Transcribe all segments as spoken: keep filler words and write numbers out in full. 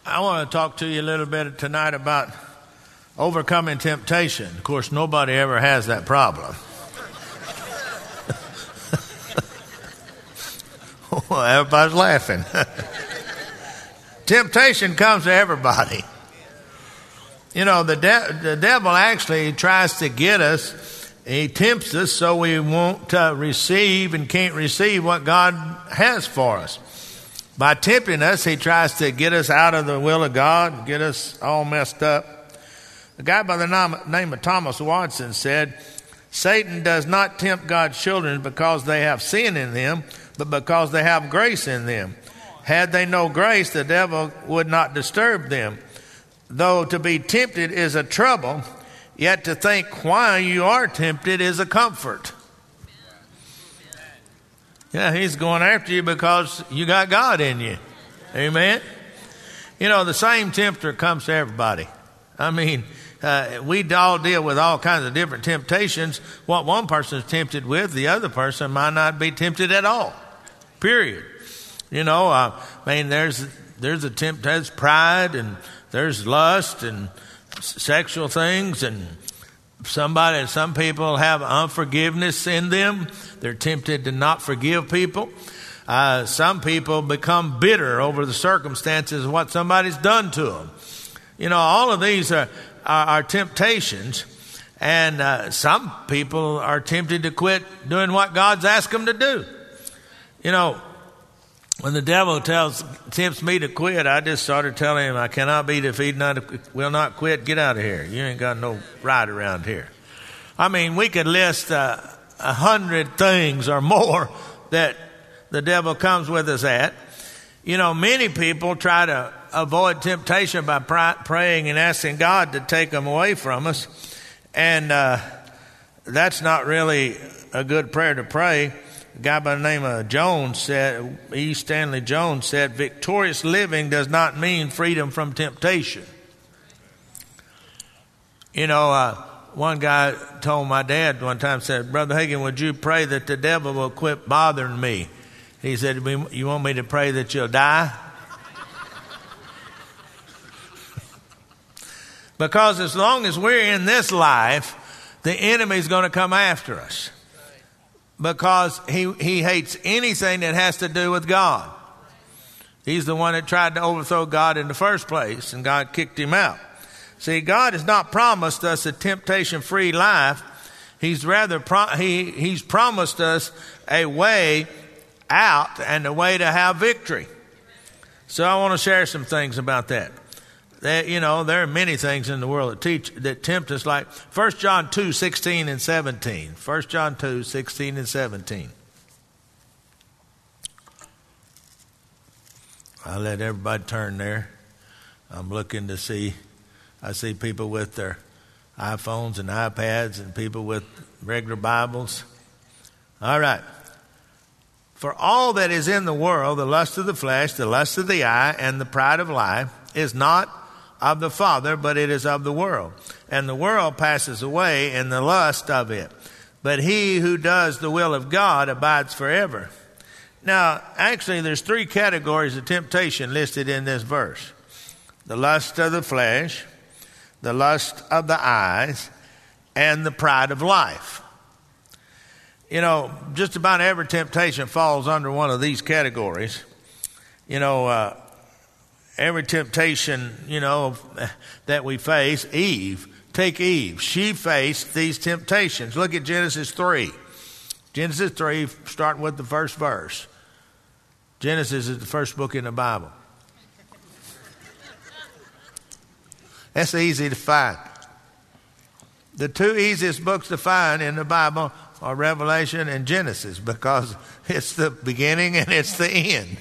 I want to talk to you a little bit tonight about overcoming temptation. Of course, nobody ever has that problem. Well, everybody's laughing. Temptation comes to everybody. You know, the, de- the devil actually tries to get us. He tempts us so we won't uh, receive and can't receive what God has for us. By tempting us, he tries to get us out of the will of God, get us all messed up. A guy by the name of Thomas Watson said, Satan does not tempt God's children because they have sin in them, but because they have grace in them. Had they no grace, the devil would not disturb them. Though to be tempted is a trouble, yet to think why you are tempted is a comfort. Yeah, he's going after you because you got God in you. Amen. You know, the same tempter comes to everybody. I mean, uh, we all deal with all kinds of different temptations. What one person is tempted with, the other person might not be tempted at all. Period. You know, uh, I mean, there's there's a tempt, there's pride, and there's lust and sexual things, and somebody, some people have unforgiveness in them. They're tempted to not forgive people. Uh, some people become bitter over the circumstances of what somebody's done to them. You know, all of these are, are, are temptations. And uh, some people are tempted to quit doing what God's asked them to do. You know, when the devil tells tempts me to quit, I just started telling him, I cannot be defeated, not, will not quit, get out of here. You ain't got no right around here. I mean, we could list uh, a hundred things or more that the devil comes with us at. You know, many people try to avoid temptation by pr- praying and asking God to take them away from us. And uh, that's not really a good prayer to pray. A guy by the name of Jones said, E. Stanley Jones said, victorious living does not mean freedom from temptation. You know, uh, one guy told my dad one time, said, Brother Hagin, would you pray that the devil will quit bothering me? He said, you want me to pray that you'll die? Because as long as we're in this life, the enemy's going to come after us. Because he, he hates anything that has to do with God. He's the one that tried to overthrow God in the first place, and God kicked him out. See, God has not promised us a temptation-free life. He's rather pro- he, he's promised us a way out and a way to have victory. So I want to share some things about that. That, you know, there are many things in the world that teach that tempt us, like First John two, sixteen and seventeen. First John two, sixteen and seventeen. I'll let everybody turn there. I'm looking to see. I see people with their iPhones and iPads and people with regular Bibles. All right. For all that is in the world, the lust of the flesh, the lust of the eye, and the pride of life, is not of the Father, but it is of the world. And the world passes away in the lust of it. But he who does the will of God abides forever. Now, actually, there's three categories of temptation listed in this verse. The lust of the flesh, the lust of the eyes, and the pride of life. You know, just about every temptation falls under one of these categories. You know, uh, every temptation, you know, that we face, Eve, take Eve. She faced these temptations. Look at Genesis three. Genesis three, starting with the first verse. Genesis is the first book in the Bible. That's easy to find. The two easiest books to find in the Bible are Revelation and Genesis, because it's the beginning and it's the end.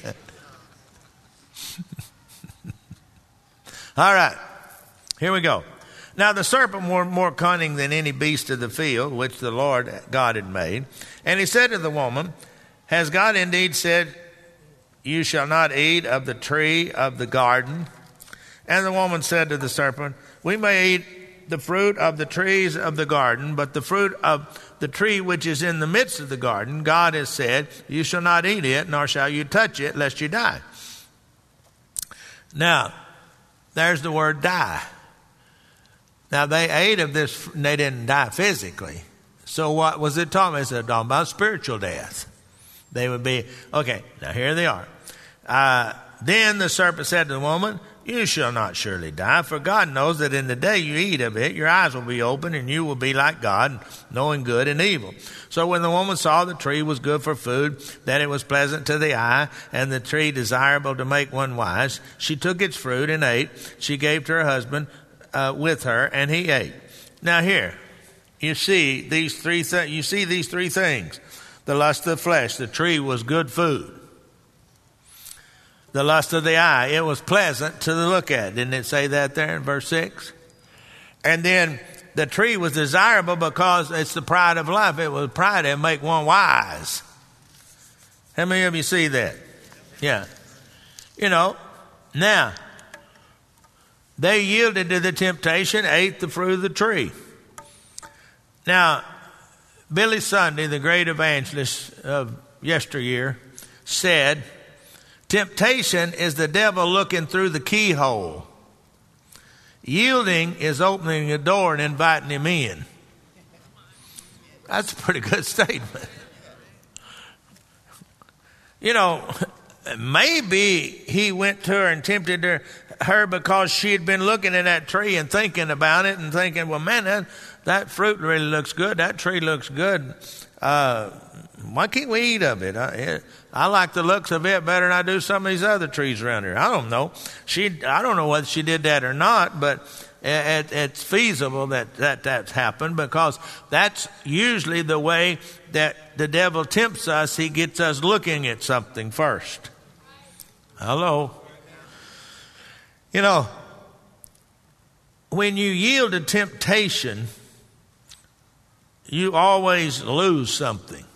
All right, here we go. Now the serpent was more cunning than any beast of the field, which the Lord God had made. And he said to the woman, has God indeed said, you shall not eat of the tree of the garden? And the woman said to the serpent, we may eat the fruit of the trees of the garden, but the fruit of the tree which is in the midst of the garden, God has said, you shall not eat it, nor shall you touch it, lest you die. Now, there's the word die. Now, they ate of this, and they didn't die physically. So what was it talking about? It's talking about spiritual death. They would be, okay, now here they are. Uh, then the serpent said to the woman, you shall not surely die, for God knows that in the day you eat of it, your eyes will be opened, and you will be like God, knowing good and evil. So when the woman saw the tree was good for food, that it was pleasant to the eye, and the tree desirable to make one wise, she took its fruit and ate. She gave to her husband uh, with her, and he ate. Now here, you see these three th- you see these three things. The lust of the flesh, the tree was good food. The lust of the eye, it was pleasant to look at. Didn't it say that there in verse six? And then the tree was desirable because it's the pride of life. It was pride that make one wise. How many of you see that? Yeah. You know, now, they yielded to the temptation, ate the fruit of the tree. Now, Billy Sunday, the great evangelist of yesteryear, said, temptation is the devil looking through the keyhole. Yielding is opening the door and inviting him in. That's a pretty good statement. You know, maybe he went to her and tempted her, her because she had been looking at that tree and thinking about it and thinking, well, man, that, that fruit really looks good. That tree looks good. Uh, why can't we eat of it? I, I like the looks of it better than I do some of these other trees around here. I don't know. She, I don't know whether she did that or not, but it, it's feasible that, that that's happened, because that's usually the way that the devil tempts us. He gets us looking at something first. Hello. You know, when you yield to temptation, you always lose something.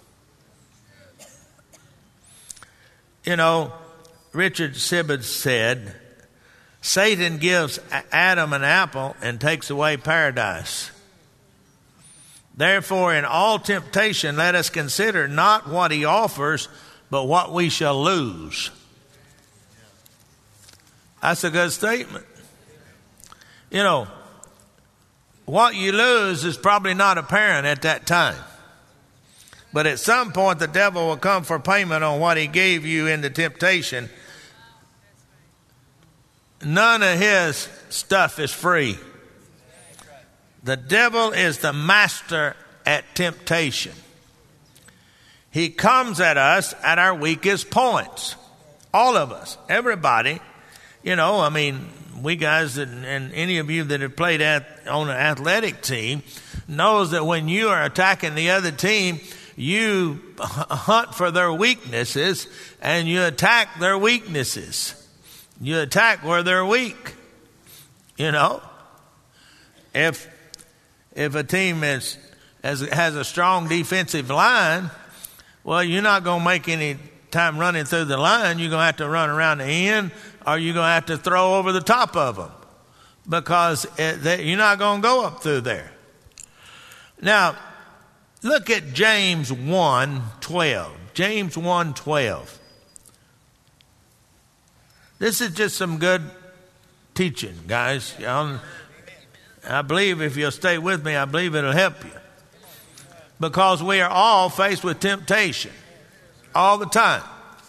You know, Richard Sibbett said, Satan gives Adam an apple and takes away paradise. Therefore, in all temptation, let us consider not what he offers, but what we shall lose. That's a good statement. You know, what you lose is probably not apparent at that time. But at some point, the devil will come for payment on what he gave you in the temptation. None of his stuff is free. The devil is the master at temptation. He comes at us at our weakest points. All of us, everybody. You know, I mean, we guys that, and any of you that have played at, on an athletic team knows that when you are attacking the other team, you hunt for their weaknesses and you attack their weaknesses. You attack where they're weak. You know, if if a team is has, has a strong defensive line, well, you're not going to make any time running through the line. You're going to have to run around the end, or you're going to have to throw over the top of them, because it, they, you're not going to go up through there. Now, look at James one twelve. James one twelve. This is just some good teaching, guys. I believe if you'll stay with me, I believe it'll help you. Because we are all faced with temptation. All the time.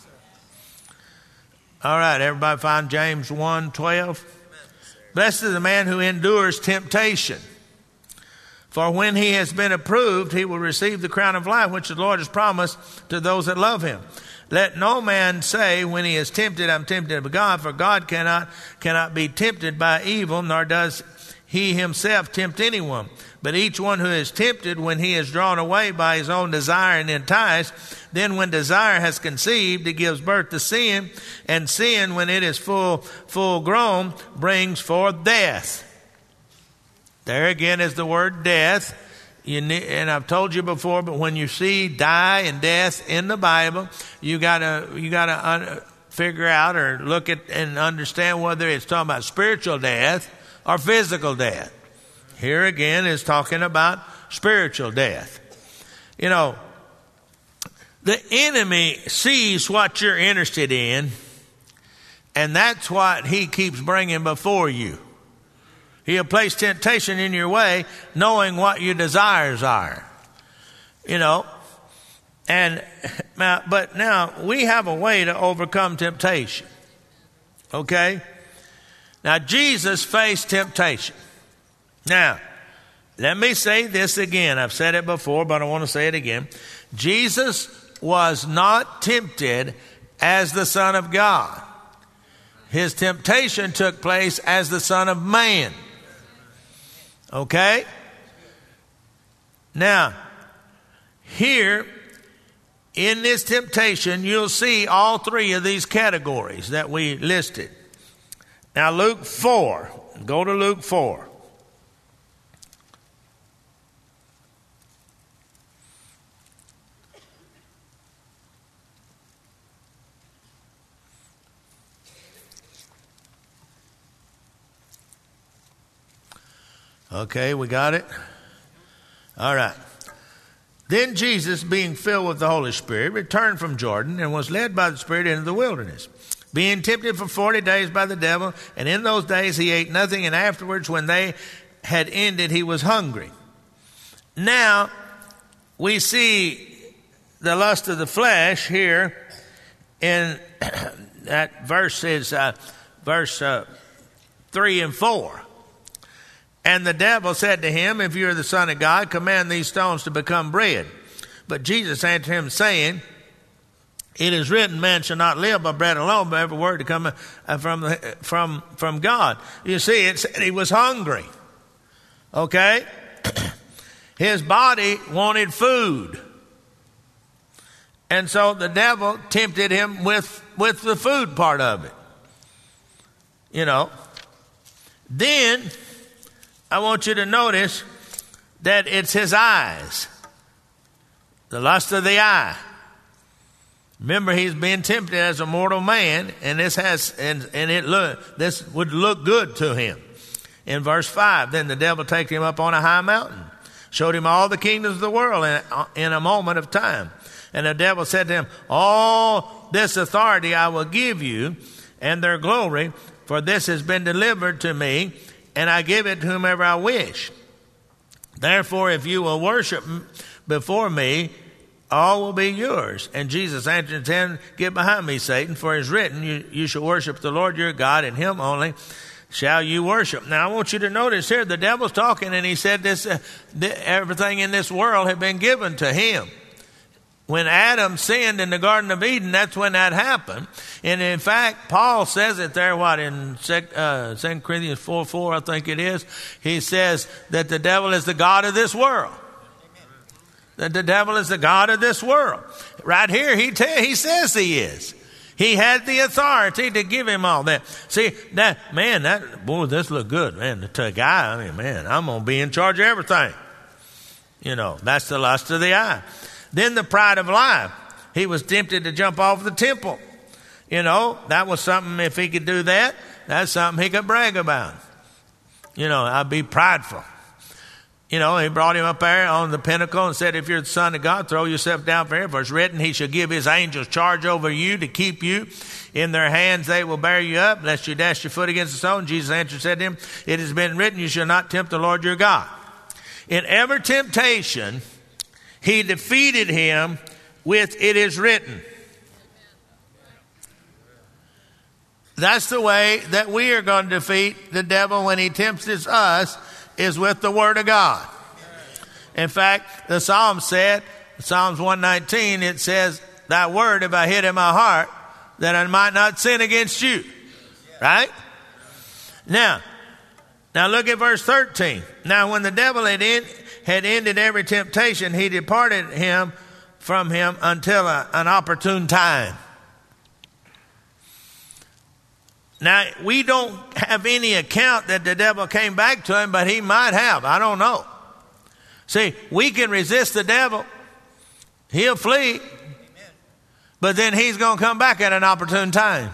All right, everybody find James one twelve. Blessed is the man who endures temptation. For when he has been approved, he will receive the crown of life, which the Lord has promised to those that love him. Let no man say when he is tempted, I'm tempted of God, for God cannot, cannot be tempted by evil, nor does he himself tempt anyone. But each one who is tempted, when he is drawn away by his own desire and enticed, then when desire has conceived, it gives birth to sin, and sin, when it is full, full grown, brings forth death. There again is the word death. You need, and I've told you before, but when you see die and death in the Bible, you gotta you gotta un- figure out or look at and understand whether it's talking about spiritual death or physical death. Here again is talking about spiritual death. You know, the enemy sees what you're interested in, And that's what he keeps bringing before you. He'll place temptation in your way, knowing what your desires are. You know, and now, but now we have a way to overcome temptation. Okay? Now, Jesus faced temptation. Now, let me say this again. I've said it before, but I want to say it again. Jesus was not tempted as the Son of God. His temptation took place as the Son of Man. Okay? Now, here in this temptation, you'll see all three of these categories that we listed. Now, Luke four. Go to Luke four. Okay, we got it? All right. Then Jesus, being filled with the Holy Spirit, returned from Jordan and was led by the Spirit into the wilderness, being tempted for forty days by the devil. And in those days he ate nothing, and afterwards, when they had ended, he was hungry. Now, we see the lust of the flesh here in that verse is uh, verse uh, three and four. And the devil said to him, if you are the Son of God, command these stones to become bread. But Jesus answered him, saying, it is written, man shall not live by bread alone, but every word to come from, the, from, from God. You see, it said he was hungry. Okay? His body wanted food. And so the devil tempted him with, with the food part of it. You know. Then I want you to notice that it's his eyes. The lust of the eye. Remember, he's being tempted as a mortal man, and this has and, and it look this would look good to him. In verse five, then the devil took him up on a high mountain, showed him all the kingdoms of the world in, in a moment of time. And the devil said to him, all this authority I will give you, and their glory, for this has been delivered to me, and I give it to whomever I wish. Therefore, if you will worship before me, all will be yours. And Jesus answered him, get behind me, Satan, for it is written, you, you shall worship the Lord your God, and him only shall you worship. Now, I want you to notice here, the devil's talking, and he said this, uh, th- everything in this world had been given to him. When Adam sinned in the Garden of Eden, that's when that happened. And in fact, Paul says it there, what, in uh, Second Corinthians four four, I think it is. He says that the devil is the god of this world. That the devil is the god of this world. Right here, he, te- he says he is. He had the authority to give him all that. See, that man, that boy, this look good, man. To a guy, I mean, man, I'm going to be in charge of everything. You know, that's the lust of the eye. Then the pride of life. He was tempted to jump off the temple. You know, that was something, if he could do that, that's something he could brag about. You know, I'd be prideful. You know, he brought him up there on the pinnacle and said, if you're the Son of God, throw yourself down for here. For it's written, he shall give his angels charge over you to keep you. In their hands they will bear you up, lest you dash your foot against the stone. Jesus answered and said to him, it has been written, you shall not tempt the Lord your God. In every temptation, he defeated him with it is written. That's the way that we are going to defeat the devil when he tempts us, is with the word of God. In fact, the Psalm said, Psalms one nineteen, it says, thy word have I hid in my heart that I might not sin against you. Right? Now, now look at verse thirteen. Now when the devil had, in, had ended every temptation, he departed him from him until a, an opportune time. Now, we don't have any account that the devil came back to him, but he might have. I don't know. See, we can resist the devil. He'll flee. Amen. But then he's going to come back at an opportune time.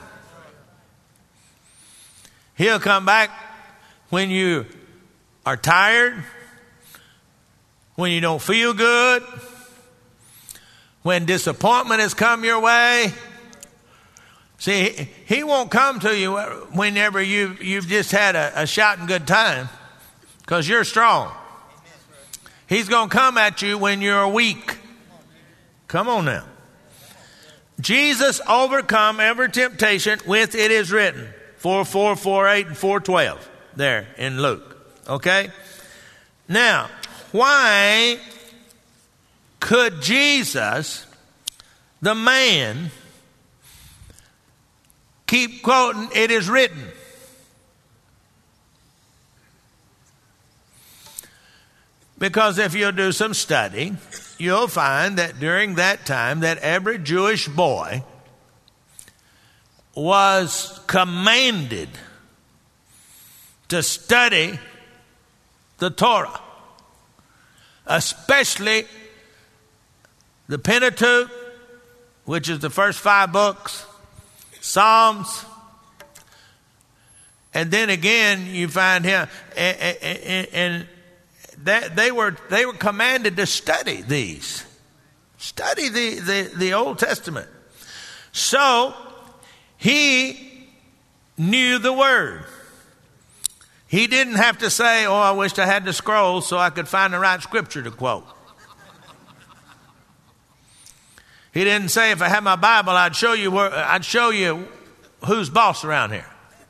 He'll come back when you are tired, when you don't feel good, when disappointment has come your way, See, he, he won't come to you whenever you, you've just had a, a shouting good time, because you're strong. He's going to come at you when you're weak. Come on now. Jesus overcome every temptation with it is written. four four, four eight, and four twelve there in Luke. Okay? Now, why could Jesus, the man, keep quoting it is written? Because if you'll do some study, you'll find that during that time that every Jewish boy was commanded to study the Torah, especially the Pentateuch, which is the first five books, Psalms, and then again you find him, and, and, and that they were they were commanded to study these, study the, the, the Old Testament. So he knew the Word. He didn't have to say, "Oh, I wished I had the scroll so I could find the right scripture to quote." He didn't say, "If I had my Bible, I'd show you where I'd show you who's boss around here."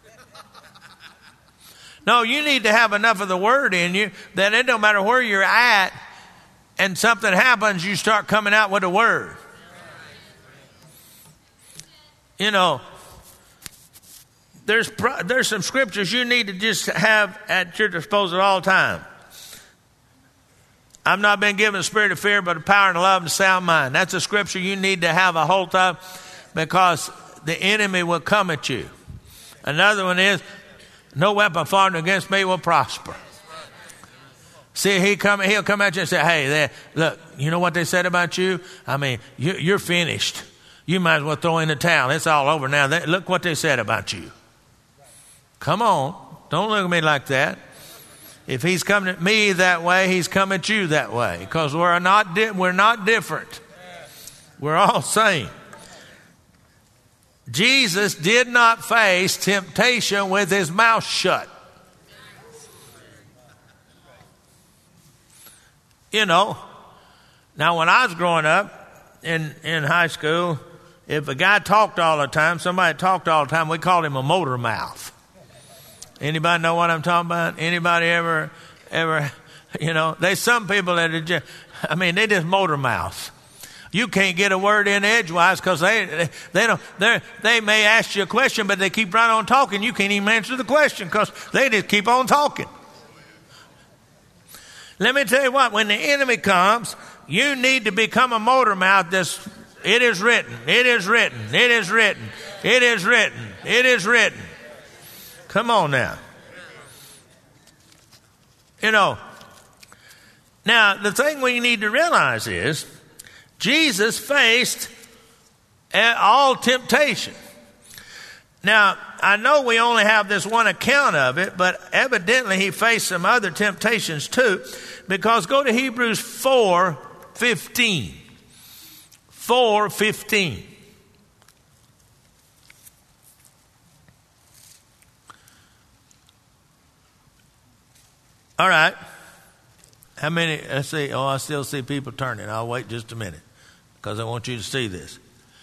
No, you need to have enough of the Word in you that it don't matter where you're at and something happens, you start coming out with a word. You know, there's there's some scriptures you need to just have at your disposal at all time. I've not been given the spirit of fear, but of power and love and a sound mind. That's a scripture you need to have a hold of, because the enemy will come at you. Another one is, no weapon formed against me will prosper. See, he come, he'll come at you and say, "Hey, there, look, you know what they said about you? I mean, you, you're finished. You might as well throw in the towel. It's all over now. They, look what they said about you." Come on. Don't look at me like that. If he's coming at me that way, he's coming at you that way, because we're not, di- we're not different. We're all same. Jesus did not face temptation with his mouth shut. You know, now when I was growing up in, in high school, if a guy talked all the time, somebody talked all the time, we called him a motor mouth. Anybody know what I'm talking about? Anybody ever, ever, you know, there's some people that are just, I mean, they just motor mouth. You can't get a word in edgewise because they they don't they they may ask you a question, but they keep right on talking. You can't even answer the question because they just keep on talking. Let me tell you what: when the enemy comes, you need to become a motor mouth. This it is written, it is written, it is written, it is written, it is written. Come on now. You know. Now the thing we need to realize is, Jesus faced all temptation. Now, I know we only have this one account of it, but evidently he faced some other temptations too, because go to Hebrews four fifteen. four fifteen. All right. How many? Let's see. Oh, I still see people turning. I'll wait just a minute because I want you to see this.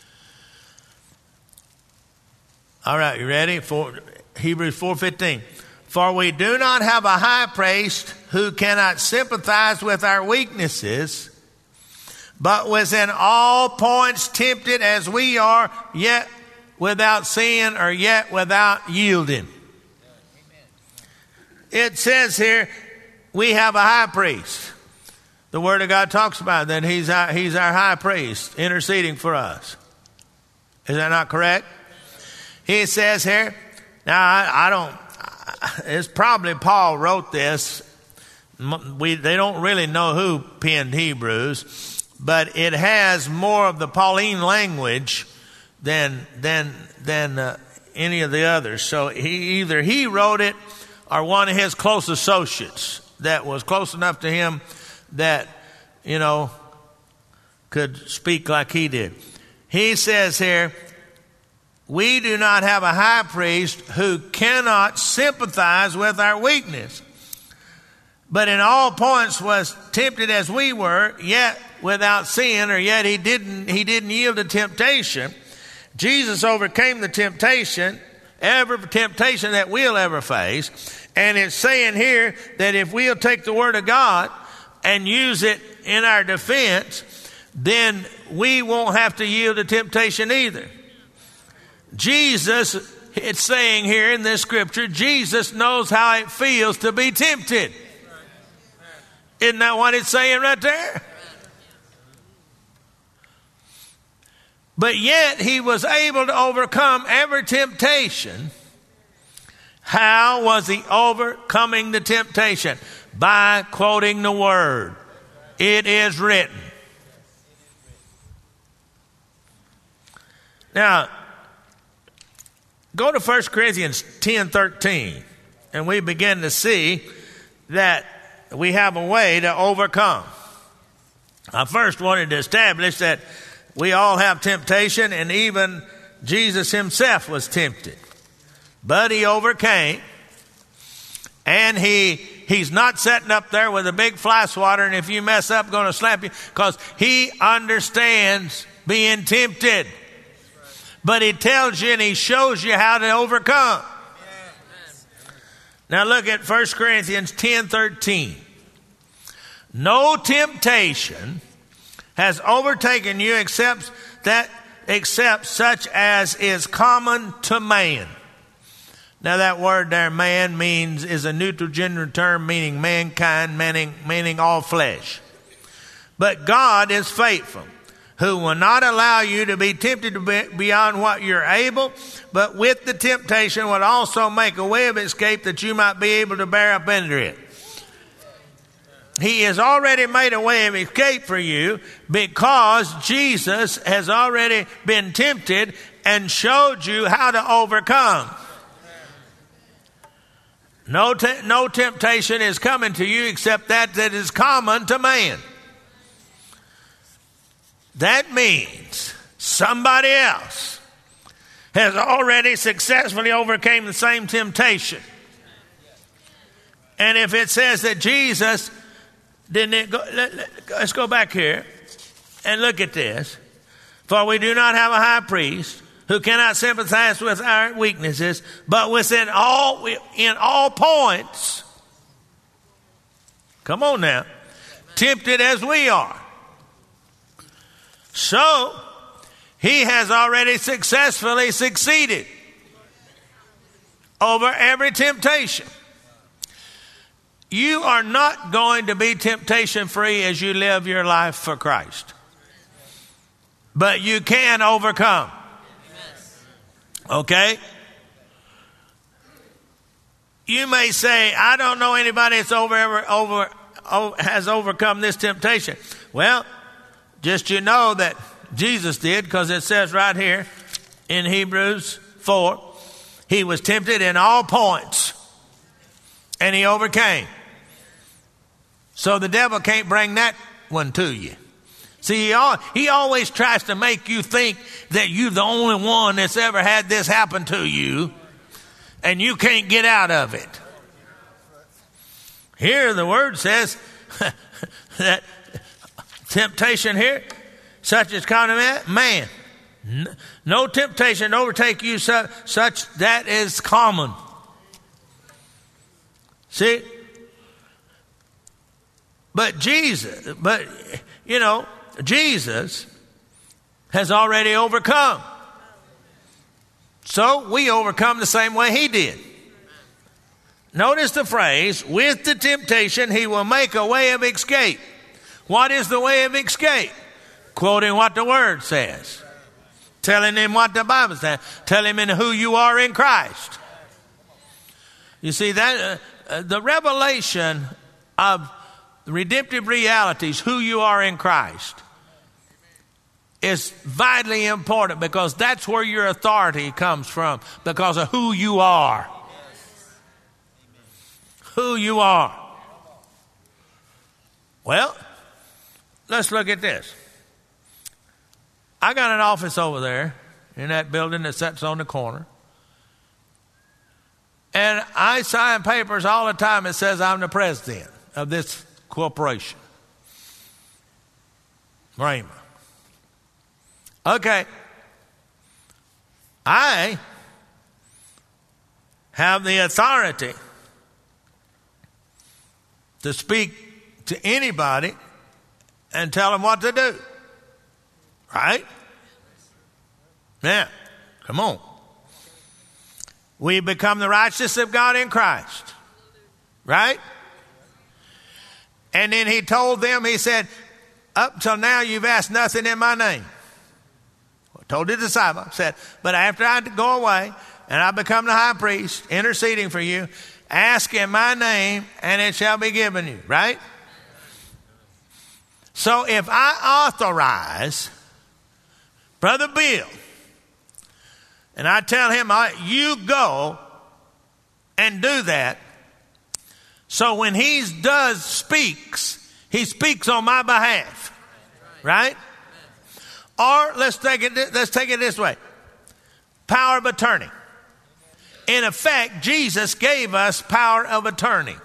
All right, you ready? For Hebrews four fifteen. For we do not have a high priest who cannot sympathize with our weaknesses, but was in all points tempted as we are, yet without sin or yet without yielding. It says here, we have a high priest. The Word of God talks about that he's our, he's our high priest interceding for us. Is that not correct? He says here, now I, I don't, it's probably Paul wrote this. We, they don't really know who penned Hebrews, but it has more of the Pauline language than, than, than uh, any of the others. So he, either he wrote it or one of his close associates that was close enough to him that, you know, could speak like he did. He says here, we do not have a high priest who cannot sympathize with our weakness, but in all points was tempted as we were, yet without sin, or yet he didn't, he didn't yield to temptation. Jesus overcame the temptation, every temptation that we'll ever face. And it's saying here that if we'll take the Word of God and use it in our defense, then we won't have to yield to temptation either. Jesus, it's saying here in this scripture, Jesus knows how it feels to be tempted. Isn't that what it's saying right there? But yet he was able to overcome every temptation. How was he overcoming the temptation? By quoting the Word. It is written. Now, go to First Corinthians ten thirteen, and we begin to see that we have a way to overcome. I first wanted to establish that we all have temptation, and even Jesus himself was tempted. But he overcame, and he he's not sitting up there with a big fly swatter, and if you mess up, going to slap you, because he understands being tempted. But he tells you and he shows you how to overcome. Now look at First Corinthians ten thirteen. No temptation has overtaken you except that except such as is common to man. Now that word there, man, means is a neutral gender term meaning mankind, meaning meaning all flesh. But God is faithful, who will not allow you to be tempted to be beyond what you're able, but with the temptation will also make a way of escape that you might be able to bear up under it. He has already made a way of escape for you because Jesus has already been tempted and showed you how to overcome. No, te- no temptation is coming to you except that that is common to man. That means somebody else has already successfully overcame the same temptation. And if it says that Jesus didn't it go, let, let, let's go back here and look at this. For we do not have a high priest who cannot sympathize with our weaknesses, but within all in all points, come on now, tempted as we are. So, he has already successfully succeeded over every temptation. You are not going to be temptation free as you live your life for Christ. But you can overcome. Okay? You may say, I don't know anybody that's over, ever, over, over has overcome this temptation. Well, just you know that Jesus did, because it says right here in Hebrews four, he was tempted in all points, and he overcame. So the devil can't bring that one to you. See, he, all, he always tries to make you think that you're the only one that's ever had this happen to you, and you can't get out of it. Here the word says that temptation here, such as common man. No temptation overtake you such, such that is common. See? But Jesus, but, you know, Jesus has already overcome. So we overcome the same way he did. Notice the phrase, with the temptation he will make a way of escape. What is the way of escape? Quoting what the Word says. Telling him what the Bible says. Telling him who you are in Christ. You see, that uh, the revelation of the redemptive realities, who you are in Christ, is vitally important, because that's where your authority comes from, because of who you are. Who you are. Well, let's look at this. I got an office over there in that building that sits on the corner. And I sign papers all the time that says I'm the president of this corporation. Rhema. Okay. I have the authority to speak to anybody and tell them what to do. Right? Yeah. Come on. We become the righteousness of God in Christ. Right? And then he told them, he said, up till now you've asked nothing in my name. I told the disciple, said, but after I go away and I become the high priest interceding for you, ask in my name and it shall be given you. Right? So if I authorize Brother Bill and I tell him, you go and do that, so when he does speaks, he speaks on my behalf. Right? Or let's take it, let's take it this way. Power of attorney. In effect, Jesus gave us power of attorney.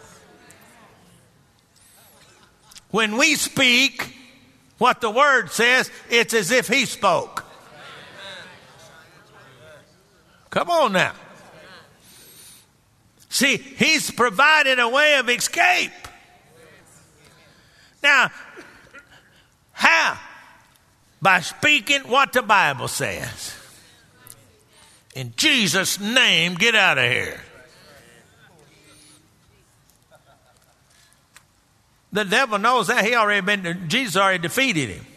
When we speak what the word says, it's as if he spoke. Come on now. See, he's provided a way of escape. Now, how? By speaking what the Bible says. In Jesus' name, get out of here. The devil knows that. He already been, Jesus already defeated him.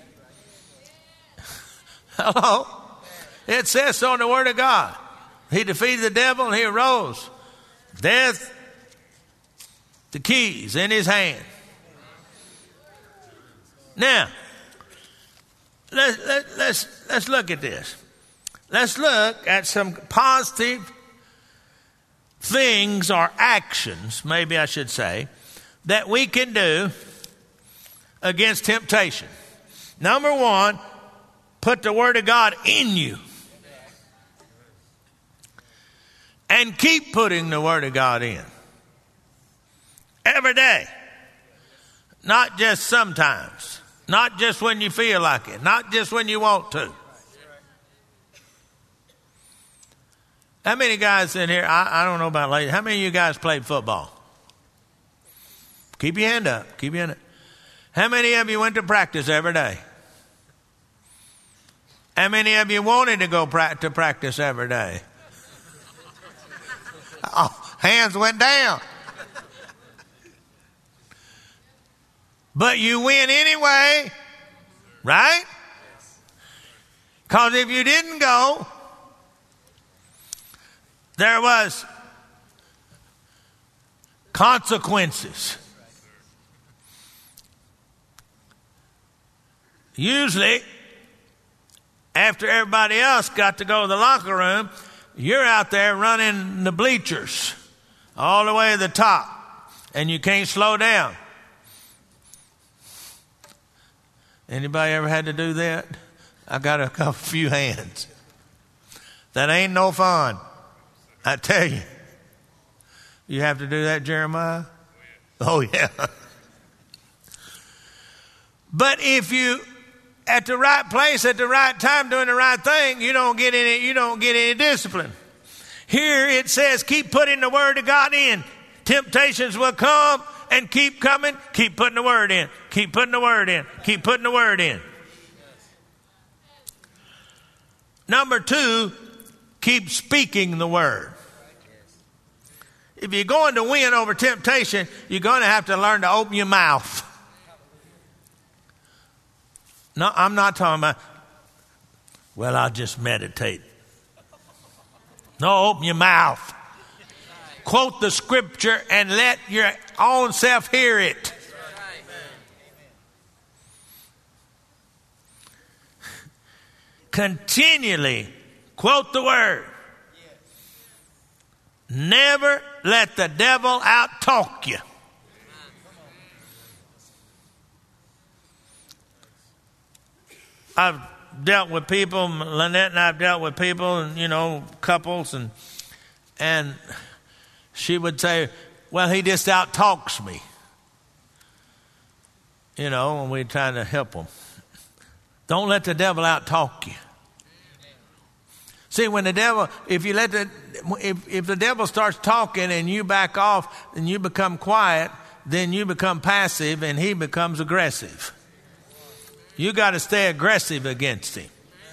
Hello? It says so in the Word of God. He defeated the devil and he arose. Death, the keys in his hand. Now, let's, let, let's, let's look at this. Let's look at some positive things or actions, maybe I should say, that we can do against temptation. Number one, put the Word of God in you. And keep putting the Word of God in. Every day. Not just sometimes. Not just when you feel like it. Not just when you want to. How many guys in here, I, I don't know about ladies, how many of you guys played football? Keep your hand up. Keep your hand up. How many of you went to practice every day? How many of you wanted to go pra- to practice every day? Oh, hands went down. But you win anyway, right? Because if you didn't go, there was consequences. Usually, after everybody else got to go to the locker room, you're out there running the bleachers all the way to the top, and you can't slow down. Anybody ever had to do that? I got a couple few hands. That ain't no fun. I tell you. You have to do that, Jeremiah? Oh, yeah. But if you at the right place at the right time doing the right thing, you don't get any you don't get any discipline. Here it says keep putting the Word of God in. Temptations will come and keep coming. Keep putting the Word in. Keep putting the Word in. Keep putting the Word in. Number two, keep speaking the Word. If you're going to win over temptation, you're going to have to learn to open your mouth. No, I'm not talking about, well, I'll just meditate. No, open your mouth. Quote the scripture and let your own self hear it. Continually quote the Word. Never let the devil out-talk you. I've dealt with people. Lynette and I have dealt with people, and you know, couples, and and she would say, "Well, he just out talks me." You know, and we're trying to help them. Don't let the devil out talk you. See, when the devil, if you let the, if, if the devil starts talking and you back off and you become quiet, then you become passive and he becomes aggressive. You got to stay aggressive against him.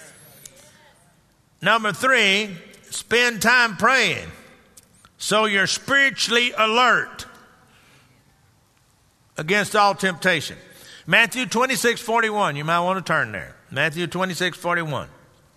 Number three, spend time praying so you're spiritually alert against all temptation. Matthew twenty-six forty-one. You might want to turn there. Matthew twenty-six forty-one.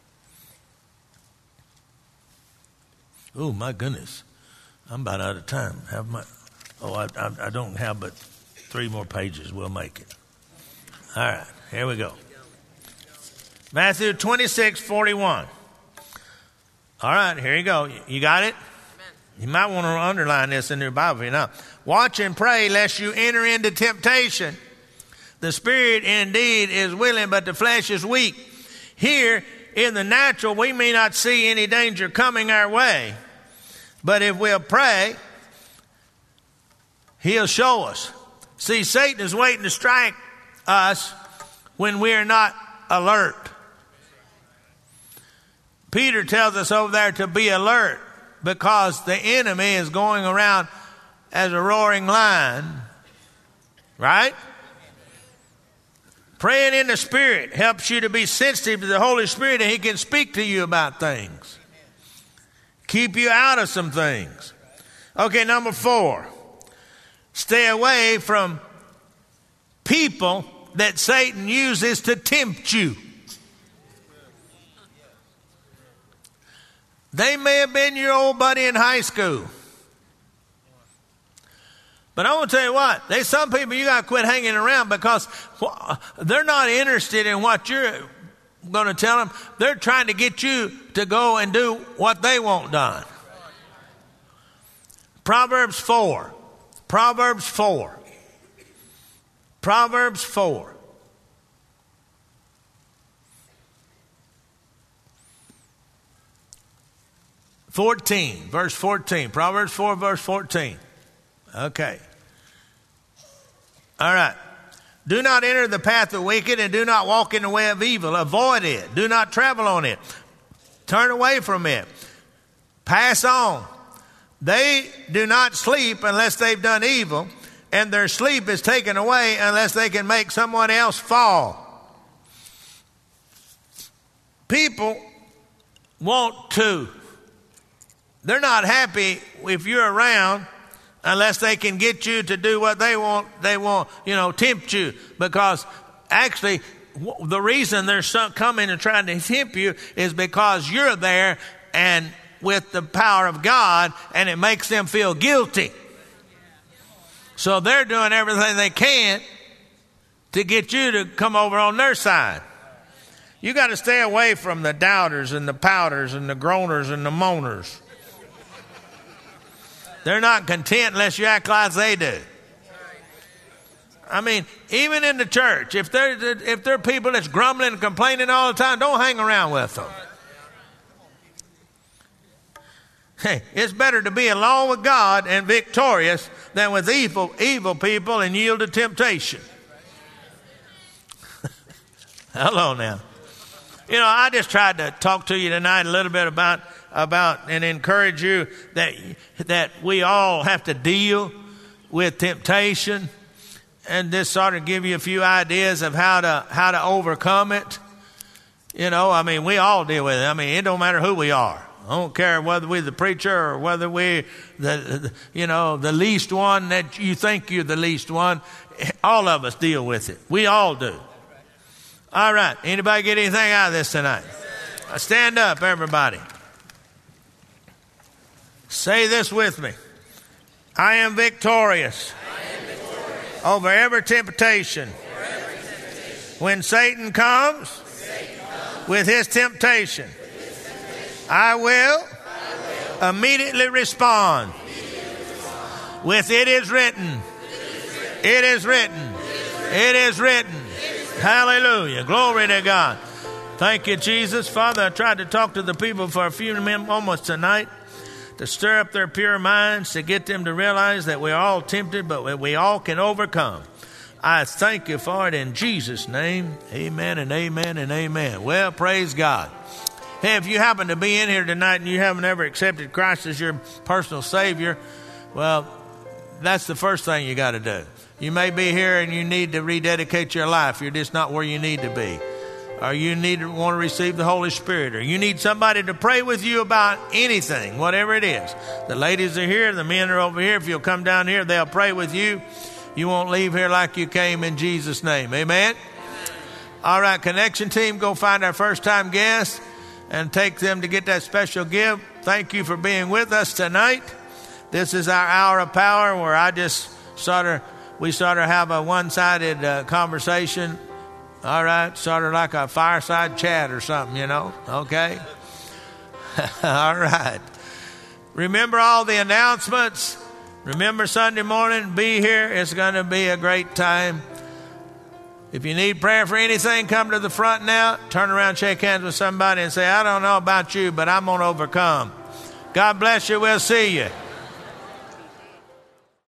Oh, my goodness. I'm about out of time. Have my, oh, I, I, I don't have but three more pages. We'll make it. All right, here we go. Matthew twenty-six forty-one. All right, here you go. You got it? You might want to underline this in your Bible. You know, watch and pray lest you enter into temptation. The spirit indeed is willing, but the flesh is weak. Here in the natural, we may not see any danger coming our way, but if we'll pray, he'll show us. See, Satan is waiting to strike us when we are not alert. Peter tells us over there to be alert because the enemy is going around as a roaring lion, right? Praying in the Spirit helps you to be sensitive to the Holy Spirit, and he can speak to you about things. Keep you out of some things. Okay, number four. Stay away from people that Satan uses to tempt you. They may have been your old buddy in high school. But I want to tell you what, there's some people you got to quit hanging around because they're not interested in what you're going to tell them. They're trying to get you to go and do what they want done. Proverbs four. Proverbs four. Proverbs four. fourteen, verse fourteen. Proverbs four, verse fourteen. Okay. All right. Do not enter the path of wicked and do not walk in the way of evil. Avoid it. Do not travel on it. Turn away from it. Pass on. They do not sleep unless they've done evil, and their sleep is taken away unless they can make someone else fall. People want to. They're not happy if you're around unless they can get you to do what they want. They want, you know, tempt you. Because actually, the reason they're coming and trying to tempt you is because you're there and with the power of God, and it makes them feel guilty. So they're doing everything they can to get you to come over on their side. You got to stay away from the doubters and the pouters and the groaners and the moaners. They're not content unless you act like they do. I mean, even in the church, if they're, if they're people that's grumbling and complaining all the time, don't hang around with them. Hey, it's better to be alone with God and victorious than with evil, evil people and yield to temptation. Hello now. You know, I just tried to talk to you tonight a little bit about about and encourage you that that we all have to deal with temptation, and just sort of give you a few ideas of how to how to overcome it. You know, I mean, we all deal with it. I mean, it don't matter who we are. I don't care whether we're the preacher or whether we're the, the you know the least one that you think you're the least one. All of us deal with it. We all do. All right. Anybody get anything out of this tonight? Stand up, everybody. Say this with me. I am victorious, I am victorious over every temptation. over every temptation. When Satan comes, When Satan comes with his temptation, with his temptation, I will, I will immediately respond. immediately respond. With it is written. It is written. It is written. Hallelujah. Glory to God. Thank you, Jesus. Father, I tried to talk to the people for a few moments tonight to stir up their pure minds, to get them to realize that we're all tempted, but we all can overcome. I thank you for it in Jesus' name. Amen and amen and amen. Well, praise God. Hey, if you happen to be in here tonight and you haven't ever accepted Christ as your personal Savior, well, that's the first thing you got to do. You may be here and you need to rededicate your life. You're just not where you need to be. Or you need to want to receive the Holy Spirit. Or you need somebody to pray with you about anything, whatever it is. The ladies are here. The men are over here. If you'll come down here, they'll pray with you. You won't leave here like you came in Jesus' name. Amen? Amen. All right, Connection team, go find our first-time guests and take them to get that special gift. Thank you for being with us tonight. This is our hour of power where I just sort of, we sort of have a one-sided uh, conversation. All right, sort of like a fireside chat or something, you know. Okay? All right. Remember all the announcements. Remember Sunday morning, be here. It's going to be a great time. If you need prayer for anything, come to the front now. Turn around, shake hands with somebody and say, I don't know about you, but I'm going to overcome. God bless you. We'll see you.